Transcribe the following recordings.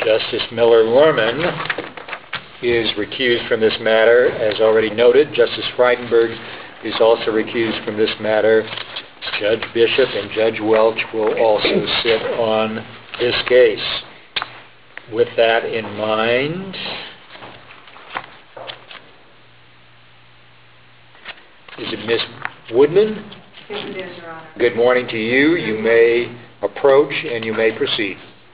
Justice Miller-Lurman is recused from this matter. As already noted, Justice Frydenberg is also recused from this matter. Judge Bishop and Judge Welch will also sit on this case. With that in mind, is it Ms. Woodman? Yes, it is, Your Honor. Good morning to you. You may approach and you may proceed.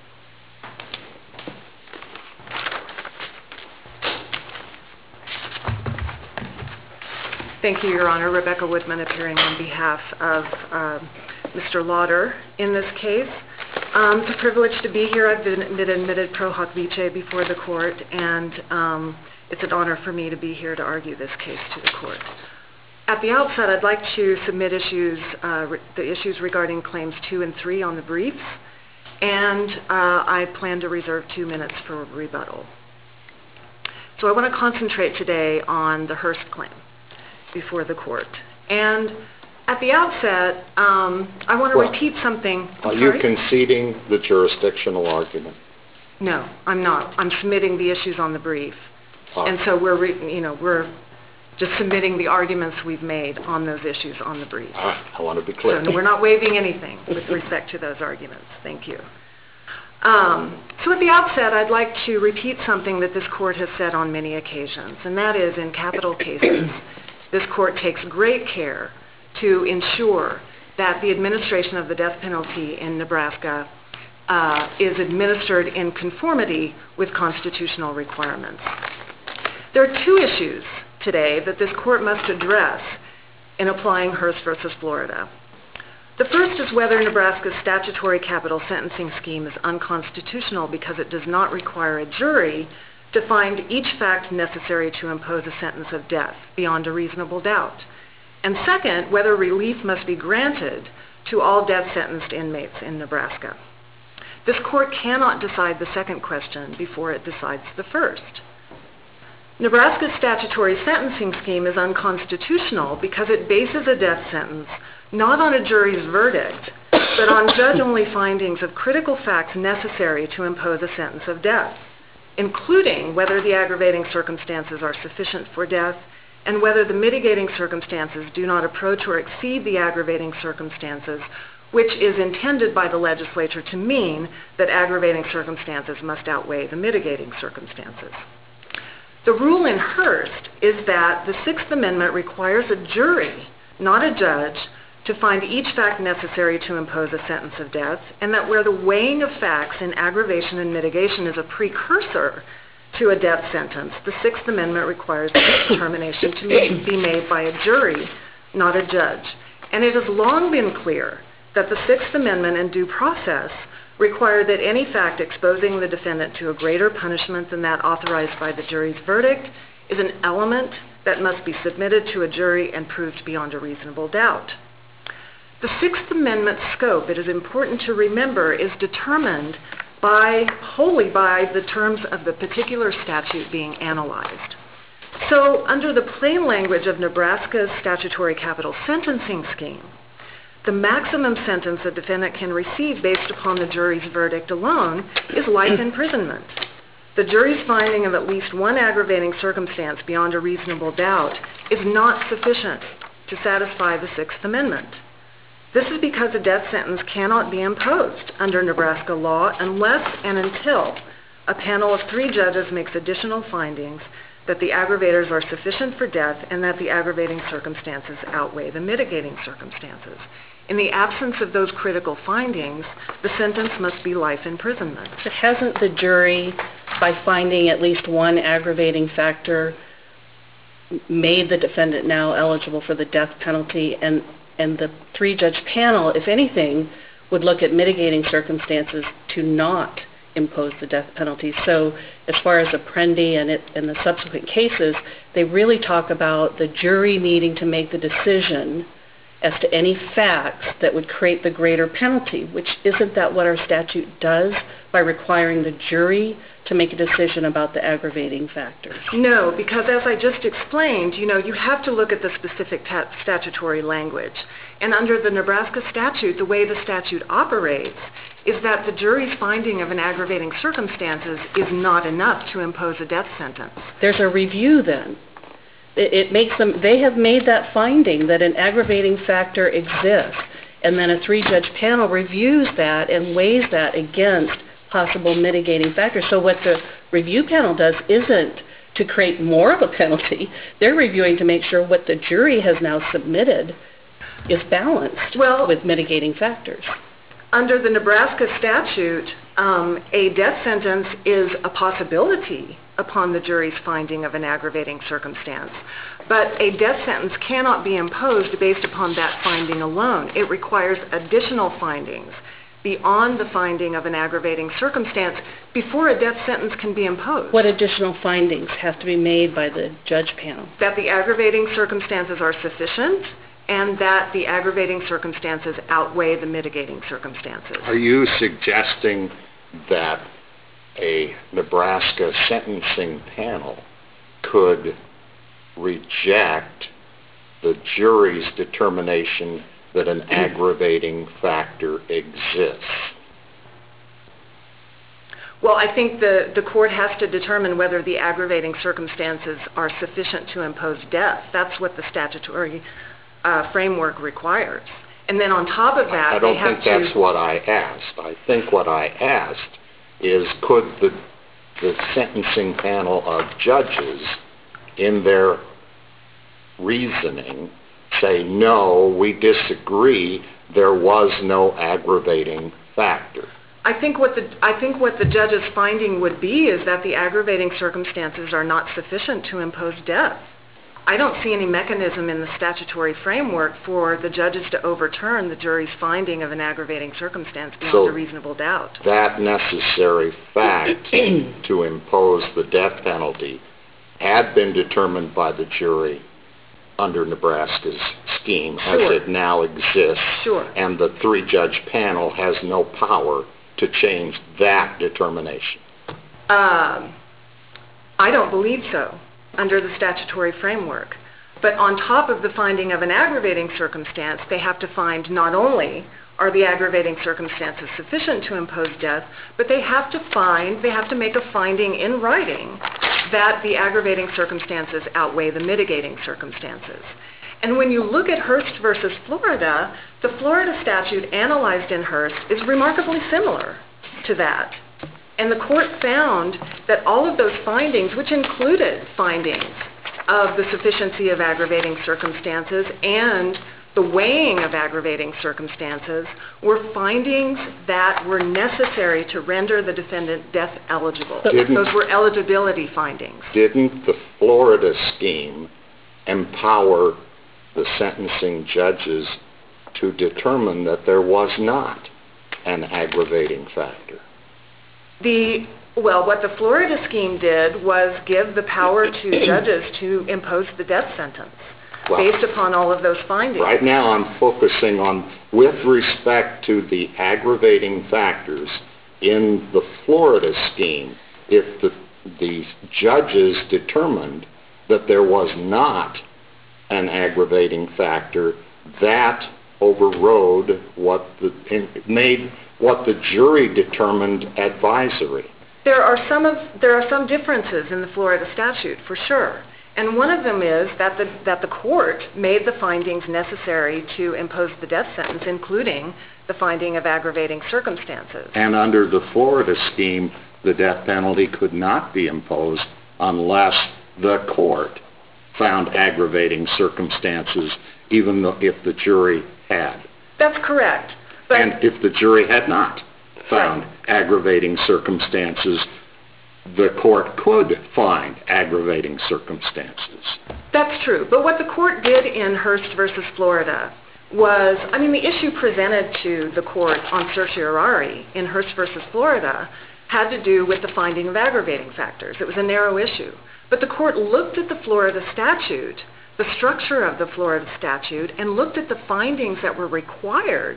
Thank you, Your Honor. Rebecca Woodman appearing on behalf of Mr. Lauder in this case. It's a privilege to be here. I've been admitted pro hoc vice before the court, and it's an honor for me to be here to argue this case to the court. At the outset, I'd like to submit the issues regarding claims 2 and 3 on the briefs, and I plan to reserve 2 minutes for rebuttal. So I want to concentrate today on the Hurst claim before the court. And at the outset, I want to repeat something. Are you conceding the jurisdictional argument? No, I'm not. I'm submitting the issues on the brief. And so we're just submitting the arguments we've made on those issues on the briefs. I want to be clear. So we're not waiving anything with respect to those arguments. Thank you. So at the outset, I'd like to repeat something that this court has said on many occasions, and that is in capital cases, this court takes great care to ensure that the administration of the death penalty in Nebraska is administered in conformity with constitutional requirements. There are 2 issues today that this court must address in applying Hurst versus Florida. The first is whether Nebraska's statutory capital sentencing scheme is unconstitutional because it does not require a jury to find each fact necessary to impose a sentence of death beyond a reasonable doubt. And second, whether relief must be granted to all death-sentenced inmates in Nebraska. This court cannot decide the second question before it decides the first. Nebraska's statutory sentencing scheme is unconstitutional because it bases a death sentence not on a jury's verdict, but on judge-only findings of critical facts necessary to impose a sentence of death, including whether the aggravating circumstances are sufficient for death and whether the mitigating circumstances do not approach or exceed the aggravating circumstances, which is intended by the legislature to mean that aggravating circumstances must outweigh the mitigating circumstances. The rule in Hurst is that the Sixth Amendment requires a jury, not a judge, to find each fact necessary to impose a sentence of death, and that where the weighing of facts in aggravation and mitigation is a precursor to a death sentence, the Sixth Amendment requires this determination to be made by a jury, not a judge. And it has long been clear that the Sixth Amendment and due process require that any fact exposing the defendant to a greater punishment than that authorized by the jury's verdict is an element that must be submitted to a jury and proved beyond a reasonable doubt. The Sixth Amendment scope, it is important to remember, is determined wholly by the terms of the particular statute being analyzed. So under the plain language of Nebraska's statutory capital sentencing scheme, the maximum sentence a defendant can receive based upon the jury's verdict alone is life imprisonment. The jury's finding of at least one aggravating circumstance beyond a reasonable doubt is not sufficient to satisfy the Sixth Amendment. This is because a death sentence cannot be imposed under Nebraska law unless and until a panel of 3 judges makes additional findings that the aggravators are sufficient for death and that the aggravating circumstances outweigh the mitigating circumstances. In the absence of those critical findings, the sentence must be life imprisonment. But hasn't the jury, by finding at least one aggravating factor, made the defendant now eligible for the death penalty? And the 3-judge panel, if anything, would look at mitigating circumstances to not impose the death penalty. So as far as Apprendi and the subsequent cases, they really talk about the jury needing to make the decision as to any facts that would create the greater penalty, which isn't that what our statute does by requiring the jury to make a decision about the aggravating factors? No, because as I just explained, you have to look at the specific statutory language. And under the Nebraska statute, the way the statute operates is that the jury's finding of an aggravating circumstances is not enough to impose a death sentence. There's a review then. They have made that finding that an aggravating factor exists, and then a 3-judge panel reviews that and weighs that against possible mitigating factors. So what the review panel does isn't to create more of a penalty. They're reviewing to make sure what the jury has now submitted is balanced with mitigating factors. Under the Nebraska statute, a death sentence is a possibility upon the jury's finding of an aggravating circumstance. But a death sentence cannot be imposed based upon that finding alone. It requires additional findings beyond the finding of an aggravating circumstance before a death sentence can be imposed. What additional findings have to be made by the judge panel? That the aggravating circumstances are sufficient and that the aggravating circumstances outweigh the mitigating circumstances. Are you suggesting that a Nebraska sentencing panel could reject the jury's determination that an aggravating factor exists? Well, I think the court has to determine whether the aggravating circumstances are sufficient to impose death. That's what the statutory framework requires. And then on top of that, I don't think that's what I asked. I think what I asked is, could the sentencing panel of judges, in their reasoning, say, no, we disagree, there was no aggravating factor? I think what the judge's finding would be is that the aggravating circumstances are not sufficient to impose death. I don't see any mechanism in the statutory framework for the judges to overturn the jury's finding of an aggravating circumstance beyond a reasonable doubt. That necessary fact to impose the death penalty had been determined by the jury under Nebraska's scheme as it now exists. Sure. And the 3-judge panel has no power to change that determination. I don't believe so under the statutory framework. But on top of the finding of an aggravating circumstance, they have to find not only are the aggravating circumstances sufficient to impose death, but they have to make a finding in writing that the aggravating circumstances outweigh the mitigating circumstances. And when you look at Hurst versus Florida, the Florida statute analyzed in Hurst is remarkably similar to that. And the court found that all of those findings, which included findings of the sufficiency of aggravating circumstances and the weighing of aggravating circumstances, were findings that were necessary to render the defendant death eligible. Those were eligibility findings. Didn't the Florida scheme empower the sentencing judges to determine that there was not an aggravating factor? What the Florida scheme did was give the power to judges to impose the death sentence based upon all of those findings. Right now I'm focusing on, with respect to the aggravating factors in the Florida scheme, if the judges determined that there was not an aggravating factor, that overrode made what the jury determined advisory. There are some differences in the Florida statute, for sure. And one of them is that the court made the findings necessary to impose the death sentence, including the finding of aggravating circumstances. And under the Florida scheme, the death penalty could not be imposed unless the court found aggravating circumstances, even if the jury had. That's correct. And if the jury had not found aggravating circumstances, the court could find aggravating circumstances. That's true. But what the court did in Hurst versus Florida was, the issue presented to the court on certiorari in Hurst versus Florida had to do with the finding of aggravating factors. It was a narrow issue. But the court looked at the Florida statute, the structure of the Florida statute, and looked at the findings that were required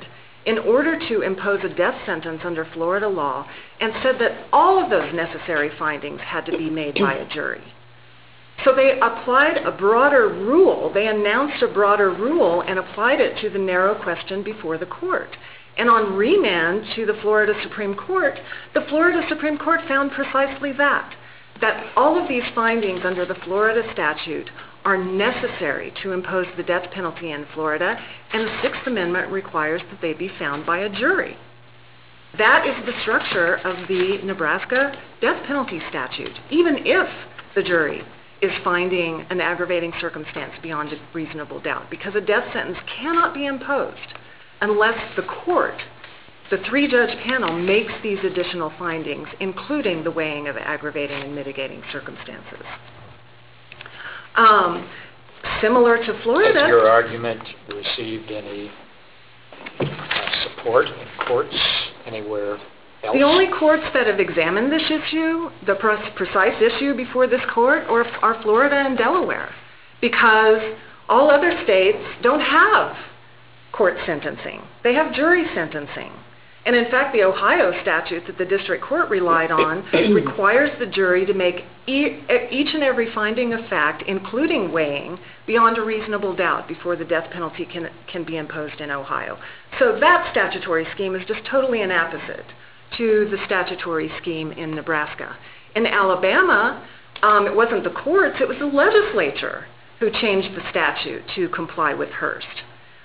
in order to impose a death sentence under Florida law and said that all of those necessary findings had to be made by a jury. So they applied a broader rule. They announced a broader rule and applied it to the narrow question before the court. And on remand to the Florida Supreme Court, the Florida Supreme Court found precisely that all of these findings under the Florida statute are necessary to impose the death penalty in Florida, and the Sixth Amendment requires that they be found by a jury. That is the structure of the Nebraska death penalty statute, even if the jury is finding an aggravating circumstance beyond a reasonable doubt, because a death sentence cannot be imposed unless the court, the three-judge panel, makes these additional findings, including the weighing of aggravating and mitigating circumstances. Similar to Florida... Has your argument received any support in courts anywhere else? The only courts that have examined this issue, the precise issue before this court, are Florida and Delaware, because all other states don't have court sentencing. They have jury sentencing. And in fact, the Ohio statute that the district court relied on requires the jury to make each and every finding of fact, including weighing, beyond a reasonable doubt before the death penalty can be imposed in Ohio. So that statutory scheme is just totally an opposite to the statutory scheme in Nebraska. In Alabama, it wasn't the courts, it was the legislature who changed the statute to comply with Hearst.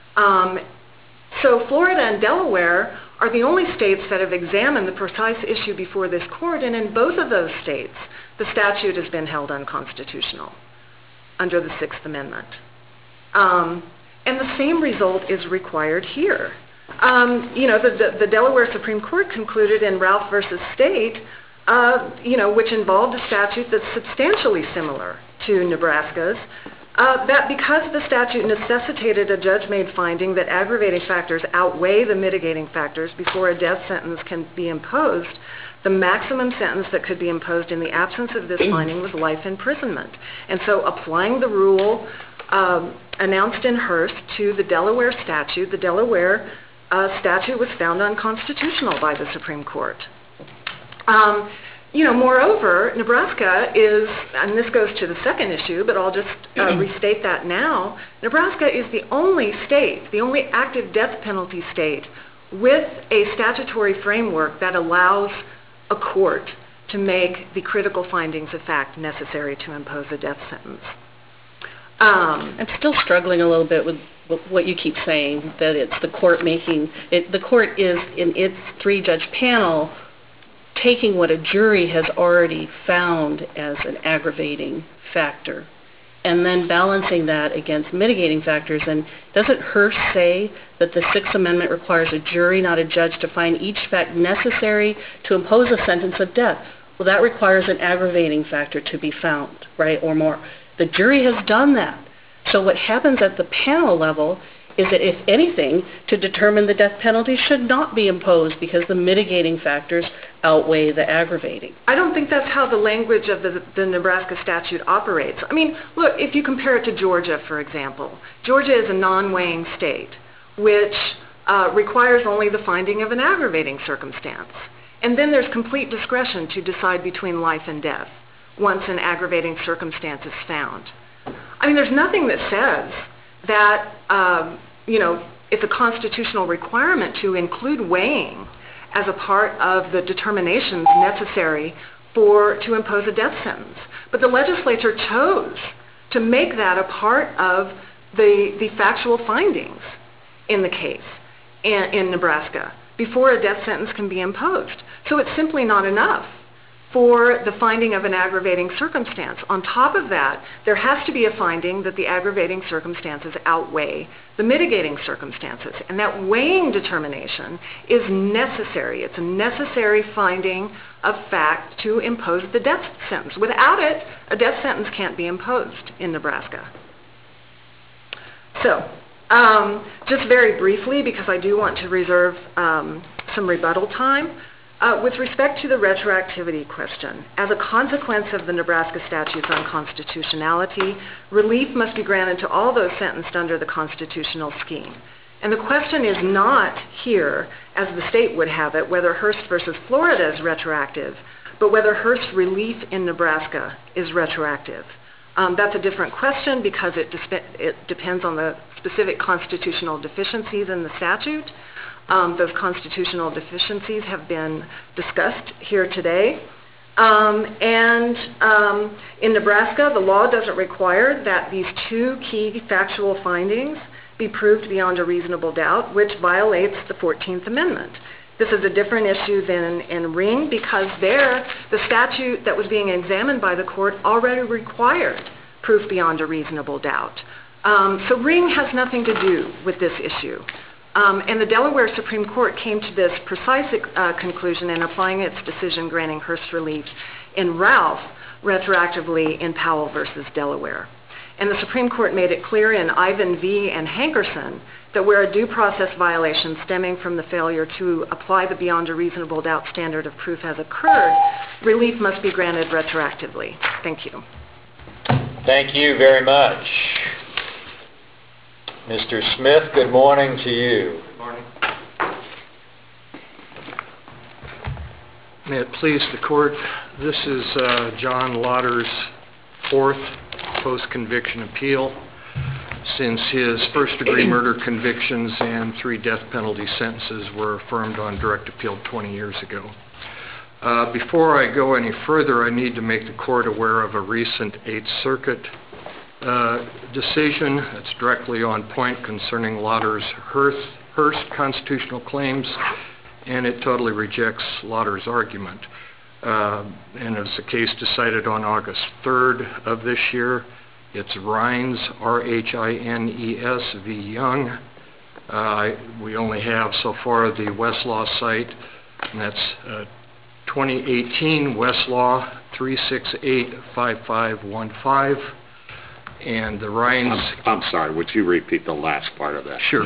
So Florida and Delaware are the only states that have examined the precise issue before this court, and in both of those states, the statute has been held unconstitutional under the Sixth Amendment. And the same result is required here. The Delaware Supreme Court concluded in Ralph versus State, which involved a statute that's substantially similar to Nebraska's, that because the statute necessitated a judge-made finding that aggravating factors outweigh the mitigating factors before a death sentence can be imposed, the maximum sentence that could be imposed in the absence of this finding was life imprisonment. And so applying the rule announced in Hearst to the Delaware statute, the Delaware statute was found unconstitutional by the Supreme Court. Moreover, Nebraska is, and this goes to the second issue, but I'll just restate that now, Nebraska is the only state, the only active death penalty state with a statutory framework that allows a court to make the critical findings of fact necessary to impose a death sentence. I'm still struggling a little bit with what you keep saying, that it's the court making, the court is in its three-judge panel taking what a jury has already found as an aggravating factor and then balancing that against mitigating factors. And doesn't Hearst say that the Sixth Amendment requires a jury, not a judge, to find each fact necessary to impose a sentence of death? Well, that requires an aggravating factor to be found, right, or more. The jury has done that. So what happens at the panel level is that, if anything, to determine the death penalty should not be imposed because the mitigating factors outweigh the aggravating. I don't think that's how the language of the Nebraska statute operates. I mean, look, if you compare it to Georgia, for example, Georgia is a non-weighing state, which requires only the finding of an aggravating circumstance. And then there's complete discretion to decide between life and death once an aggravating circumstance is found. I mean, there's nothing that says that, it's a constitutional requirement to include weighing as a part of the determinations necessary to impose a death sentence. But the legislature chose to make that a part of the factual findings in the case in Nebraska before a death sentence can be imposed. So it's simply not enough for the finding of an aggravating circumstance. On top of that, there has to be a finding that the aggravating circumstances outweigh the mitigating circumstances. And that weighing determination is necessary. It's a necessary finding of fact to impose the death sentence. Without it, a death sentence can't be imposed in Nebraska. So, just very briefly, because I do want to reserve some rebuttal time, with respect to the retroactivity question, as a consequence of the Nebraska statute's unconstitutionality, relief must be granted to all those sentenced under the constitutional scheme. And the question is not here, as the state would have it, whether Hearst versus Florida is retroactive, but whether Hearst's relief in Nebraska is retroactive. That's a different question because it depends on the specific constitutional deficiencies in the statute. Those constitutional deficiencies have been discussed here today. In Nebraska, the law doesn't require that these two key factual findings be proved beyond a reasonable doubt, which violates the 14th Amendment. This is a different issue than in Ring because there, the statute that was being examined by the court already required proof beyond a reasonable doubt. So Ring has nothing to do with this issue. And the Delaware Supreme Court came to this precise conclusion in applying its decision granting Hearst relief in Ralph retroactively in Powell versus Delaware. And the Supreme Court made it clear in Ivan V. and Hankerson that where a due process violation stemming from the failure to apply the beyond a reasonable doubt standard of proof has occurred, relief must be granted retroactively. Thank you. Thank you very much. Mr. Smith, good morning to you. Good morning. May it please the court, this is John Lauder's fourth post-conviction appeal since his first-degree murder convictions and 3 death penalty sentences were affirmed on direct appeal 20 years ago. Before I go any further, I need to make the court aware of a recent 8th Circuit decision that's directly on point concerning Lauder's Hearst constitutional claims, and it totally rejects Lauder's argument. And it's a case decided on August 3rd of this year. It's Rhines, R-H-I-N-E-S v. Young. We only have so far the Westlaw site, and that's 2018 Westlaw 3685515. And the Rhines... I'm sorry, would you repeat the last part of that? Sure.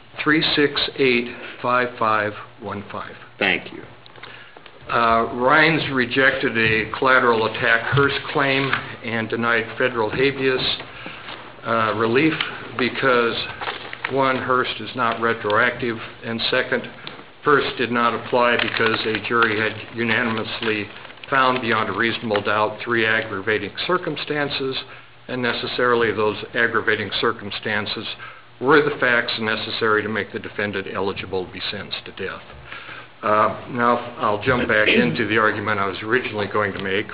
3685515. Thank you. Rhines rejected a collateral attack Hearst claim and denied federal habeas relief because, one, Hearst is not retroactive, and second, Hearst did not apply because a jury had unanimously found beyond a reasonable doubt 3 aggravating circumstances, and necessarily those aggravating circumstances were the facts necessary to make the defendant eligible to be sentenced to death. Now I'll jump back into the argument I was originally going to make.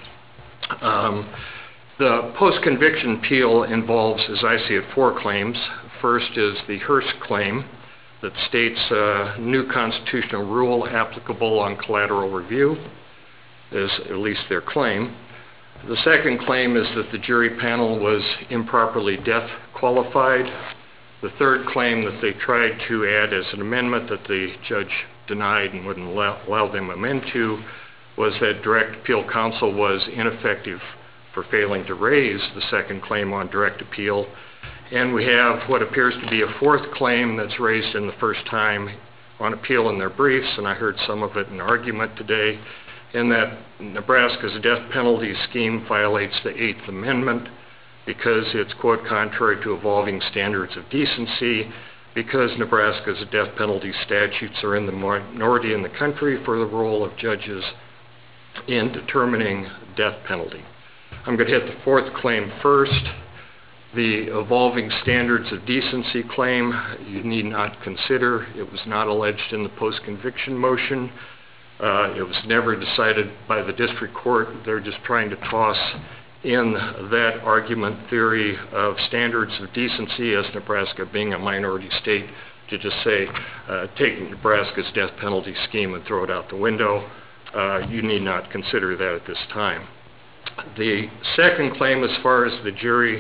The post-conviction appeal involves, as I see it, 4 claims. First is the Hearst claim that states a new constitutional rule applicable on collateral review, is at least their claim. The second claim is that the jury panel was improperly death qualified. The third claim that they tried to add as an amendment that the judge denied and wouldn't allow them amend to was that direct appeal counsel was ineffective for failing to raise the second claim on direct appeal. And we have what appears to be a fourth claim that's raised in the first time on appeal in their briefs, and I heard some of it in argument today, in that Nebraska's death penalty scheme violates the 8th Amendment because it's, quote, contrary to evolving standards of decency, because Nebraska's death penalty statutes are in the minority in the country for the role of judges in determining death penalty. I'm going to hit the fourth claim first. The evolving standards of decency claim you need not consider. It was not alleged in the post-conviction motion. It was never decided by the district court. They're just trying to toss in that argument theory of standards of decency as Nebraska being a minority state to just say, take Nebraska's death penalty scheme and throw it out the window. You need not consider that at this time. The second claim, as far as the jury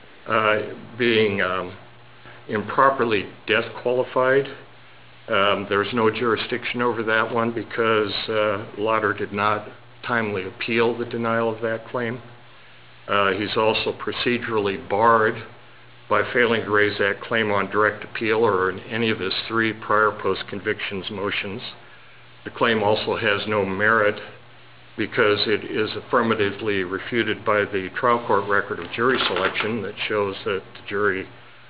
being improperly death qualified, there's no jurisdiction over that one because Lauder did not timely appeal the denial of that claim. He's also procedurally barred by failing to raise that claim on direct appeal or in any of his 3 prior post-convictions motions. The claim also has no merit because it is affirmatively refuted by the trial court record of jury selection that shows that the jury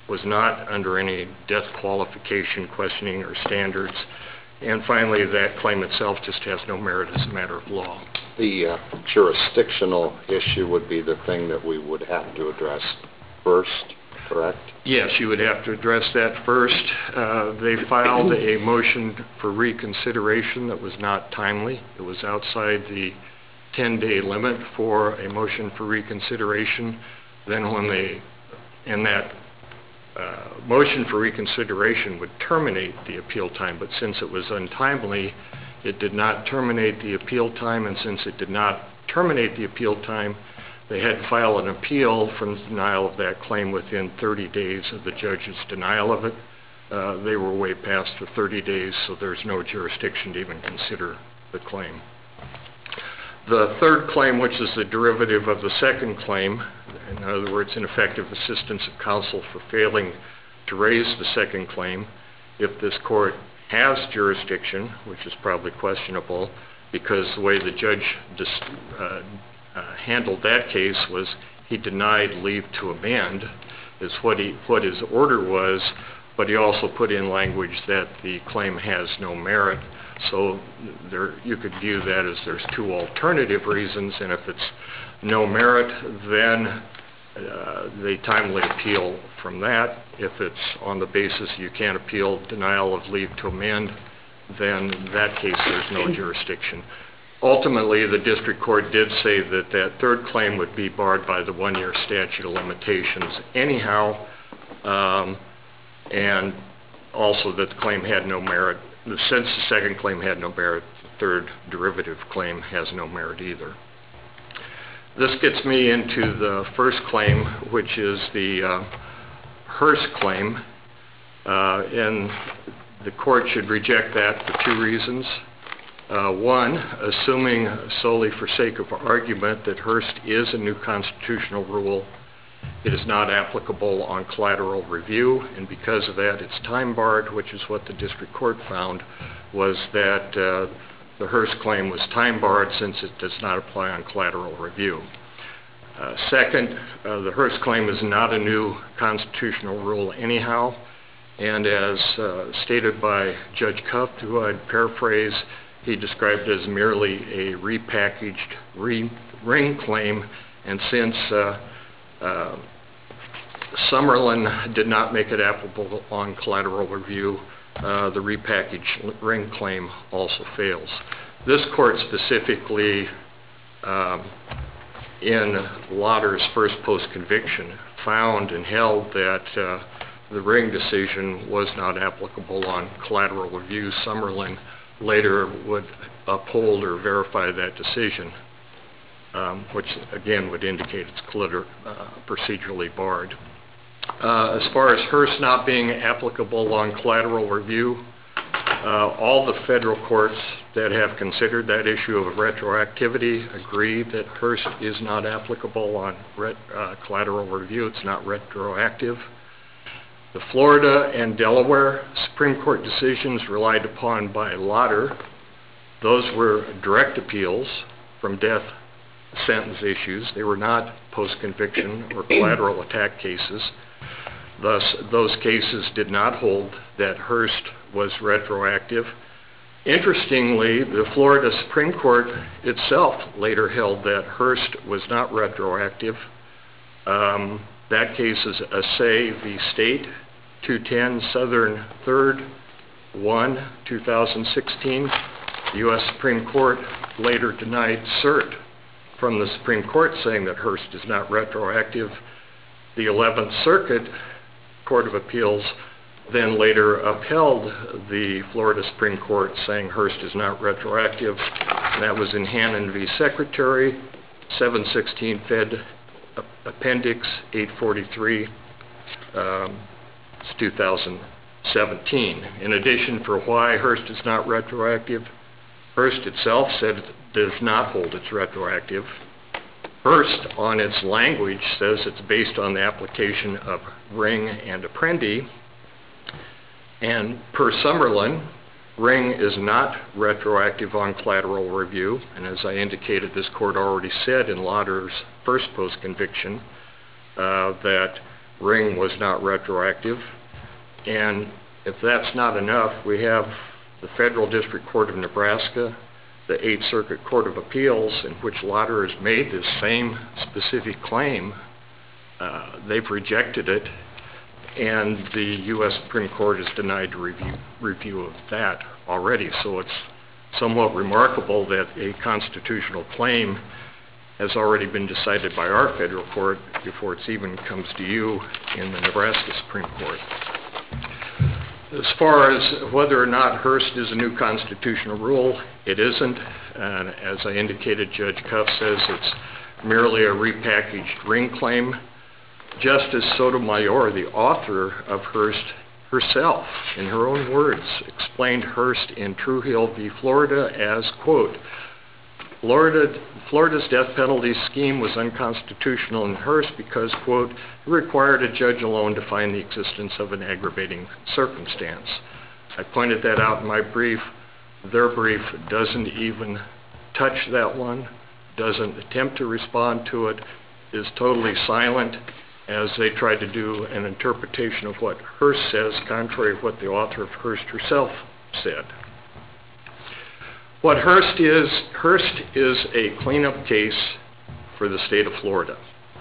was not under any death qualification questioning or standards. And finally, that claim itself just has no merit as a matter of law. The jurisdictional issue would be the thing that we would have to address first, correct? Yes, you would have to address that first. They filed a motion for reconsideration that was not timely. It was outside the 10-day limit for a motion for reconsideration. Then that motion for reconsideration would terminate the appeal time, but since it was untimely, it did not terminate the appeal time, and since it did not terminate the appeal time, they had to file an appeal from the denial of that claim within 30 days of the judge's denial of it. They were way past the 30 days, so there's no jurisdiction to even consider the claim. The third claim, which is the derivative of the second claim, in other words, ineffective assistance of counsel for failing to raise the second claim, if this court has jurisdiction, which is probably questionable, because the way the judge handled that case was he denied leave to amend, is what his order was, but he also put in language that the claim has no merit. So you could view that as there's two alternative reasons, and if it's no merit, then they timely appeal from that. If it's on the basis you can't appeal denial of leave to amend, then in that case there's no jurisdiction. Ultimately, the district court did say that that third claim would be barred by the 1-year statute of limitations anyhow, and also that the claim had no merit. Since the second claim had no merit, the third derivative claim has no merit either. This gets me into the first claim, which is the Hearst claim, and the court should reject that for two reasons. One, assuming solely for sake of argument that Hearst is a new constitutional rule, it is not applicable on collateral review, and because of that it's time barred, which is what the district court found, was that the Hearst claim was time barred since it does not apply on collateral review. Second, the Hearst claim is not a new constitutional rule anyhow, and as stated by Judge Cuff, who I'd paraphrase, he described it as merely a repackaged ring claim, and since Summerlin did not make it applicable on collateral review, the repackaged ring claim also fails. This court specifically, in Lauder's first post-conviction, found and held that the ring decision was not applicable on collateral review. Summerlin later would uphold or verify that decision, which again would indicate it's procedurally barred. As far as Hearst not being applicable on collateral review, all the federal courts that have considered that issue of retroactivity agree that Hearst is not applicable on collateral review. It's not retroactive. The Florida and Delaware Supreme Court decisions relied upon by Lauder, those were direct appeals from death sentence issues. They were not post-conviction or collateral attack cases. Thus, those cases did not hold that Hearst was retroactive. Interestingly, the Florida Supreme Court itself later held that Hearst was not retroactive. That case is Assay v. State, 210 Southern 3rd, 1, 2016. The U.S. Supreme Court later denied cert from the Supreme Court, saying that Hearst is not retroactive. The 11th Circuit Court of Appeals then later upheld the Florida Supreme Court, saying Hearst is not retroactive. That was in Hannon v. Secretary, 716 Fed Appendix 843, it's 2017. In addition, for why Hearst is not retroactive, Hearst itself said it does not hold it's retroactive. Hearst, on its language, says it's based on the application of Ring and Apprendi, and per Summerlin, Ring is not retroactive on collateral review, and as I indicated, this court already said in Lauder's first post-conviction that Ring was not retroactive. And if that's not enough, we have the Federal District Court of Nebraska, the Eighth Circuit Court of Appeals, in which Lauder has made this same specific claim. They've rejected it, and the U.S. Supreme Court has denied review of that already. So it's somewhat remarkable that a constitutional claim has already been decided by our federal court before it even comes to you in the Nebraska Supreme Court. As far as whether or not Hearst is a new constitutional rule, it isn't. And as I indicated, Judge Cuff says it's merely a repackaged Ring claim. Justice Sotomayor, the author of Hearst herself, in her own words, explained Hearst in Truhill v. Florida as, quote, Florida's death penalty scheme was unconstitutional in Hearst because, quote, it required a judge alone to find the existence of an aggravating circumstance. I pointed that out in my brief. Their brief doesn't even touch that one, doesn't attempt to respond to it, is totally silent as they try to do an interpretation of what Hearst says, contrary to what the author of Hearst herself said. What Hearst is a cleanup case for the state of Florida.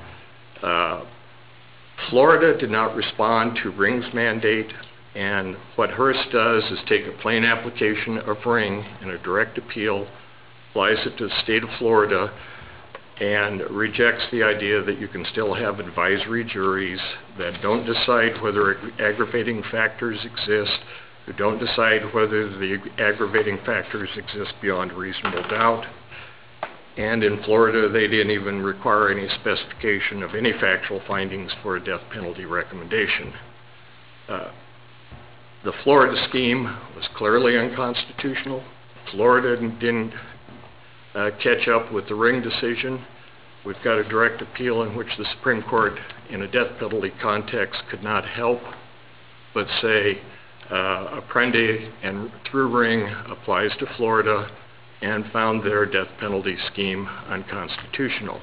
Florida did not respond to Ring's mandate, and what Hearst does is take a plain application of Ring in a direct appeal, applies it to the state of Florida, and rejects the idea that you can still have advisory juries that don't decide whether aggravating factors exist, who don't decide whether the aggravating factors exist beyond reasonable doubt. And in Florida, they didn't even require any specification of any factual findings for a death penalty recommendation. The Florida scheme was clearly unconstitutional. Florida didn't catch up with the Ring decision. We've got a direct appeal in which the Supreme Court, in a death penalty context, could not help but say Apprendi and through Ring applies to Florida and found their death penalty scheme unconstitutional.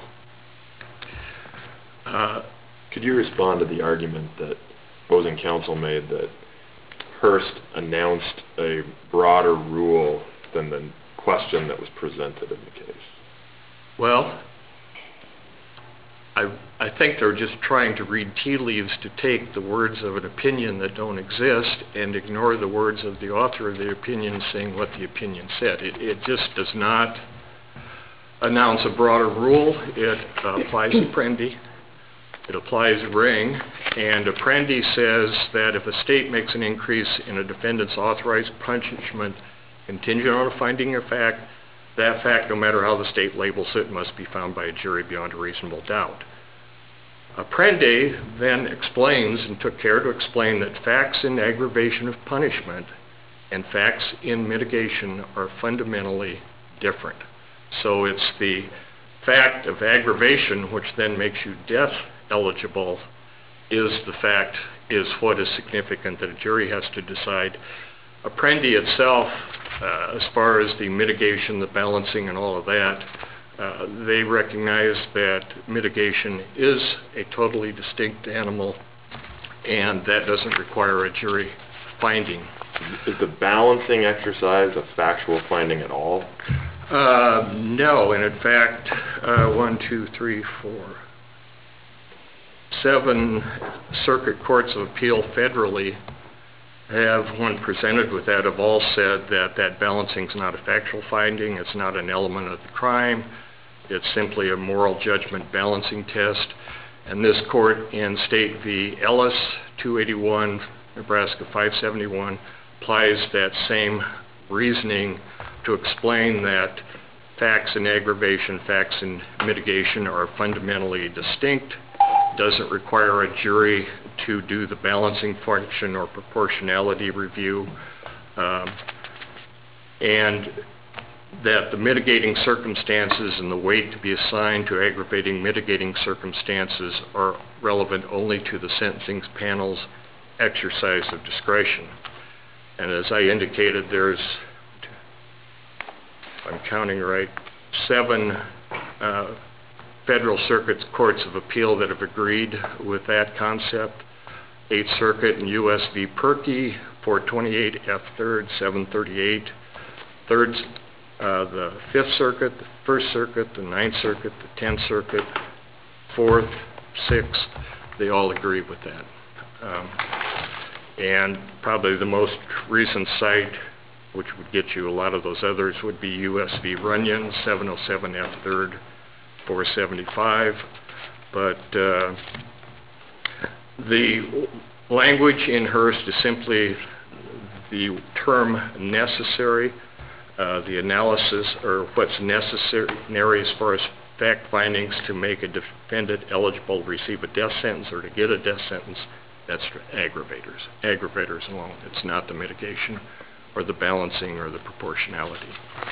Could you respond to the argument that opposing counsel made that Hearst announced a broader rule than the question that was presented in the case? Well, I think they're just trying to read tea leaves to take the words of an opinion that don't exist and ignore the words of the author of the opinion saying what the opinion said. It just does not announce a broader rule. It applies Apprendi. It applies Ring. And Apprendi says that if a state makes an increase in a defendant's authorized punishment contingent on a finding of fact, that fact, no matter how the state labels it, must be found by a jury beyond a reasonable doubt. Apprendi then explains and took care to explain that facts in aggravation of punishment and facts in mitigation are fundamentally different. So it's the fact of aggravation which then makes you death eligible is what is significant that a jury has to decide. Apprendi itself, as far as the mitigation, the balancing and all of that, they recognize that mitigation is a totally distinct animal and that doesn't require a jury finding. Is the balancing exercise a factual finding at all? No, and in fact, 7 circuit courts of appeal federally have, when presented with that, have all said that balancing is not a factual finding, it's not an element of the crime, it's simply a moral judgment balancing test. And this court in State v. Ellis, 281, Nebraska 571, applies that same reasoning to explain that facts in aggravation, facts in mitigation are fundamentally distinct, doesn't require a jury to do the balancing function or proportionality review, and that the mitigating circumstances and the weight to be assigned to aggravating mitigating circumstances are relevant only to the sentencing panel's exercise of discretion. And as I indicated, there's, if I'm counting right, 7 Federal Circuit Courts of Appeal that have agreed with that concept. 8th Circuit and U.S. v. Perkey, 428 F. 3rd, 738. The 5th Circuit, the 1st Circuit, the 9th Circuit, the 10th Circuit, 4th, 6th, they all agree with that. And probably the most recent cite, which would get you a lot of those others, would be U.S. v. Runyon, 707 F. 3rd, 475. But the language in Hurst is simply the term necessary, the analysis, or what's necessary as far as fact findings to make a defendant eligible to receive a death sentence or to get a death sentence. That's aggravators alone. It's not the mitigation or the balancing or the proportionality.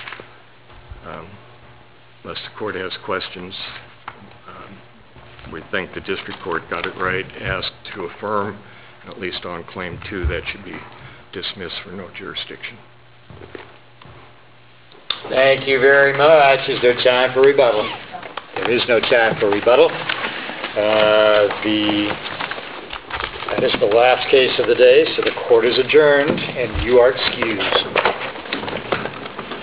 Unless the court has questions, we think the district court got it right, asked to affirm, at least on claim 2, that should be dismissed for no jurisdiction. Thank you very much. Is there time for rebuttal? There is no time for rebuttal. That is the last case of the day, so the court is adjourned and you are excused.